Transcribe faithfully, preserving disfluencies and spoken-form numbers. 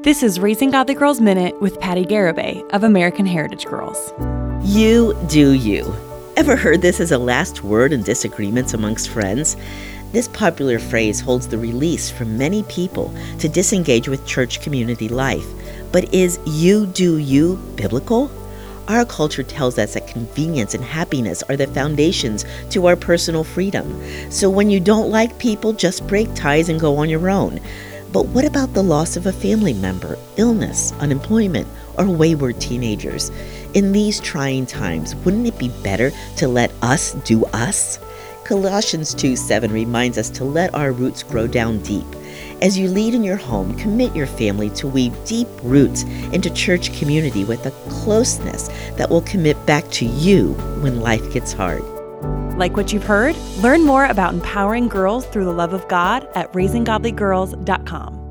This is Raising Godly Girls Minute with Patty Garibay of American Heritage Girls. You do you. Ever heard this as a last word in disagreements amongst friends? This popular phrase holds the release for many people to disengage with church community life. But is you do you biblical? Our culture tells us that convenience and happiness are the foundations to our personal freedom. So when you don't like people, just break ties and go on your own. But what about the loss of a family member, illness, unemployment, or wayward teenagers? In these trying times, wouldn't it be better to let us do us? Colossians two seven reminds us to let our roots grow down deep. As you lead in your home, commit your family to weave deep roots into church community with a closeness that will commit back to you when life gets hard. Like what you've heard? Learn more about empowering girls through the love of God at raising godly girls dot com.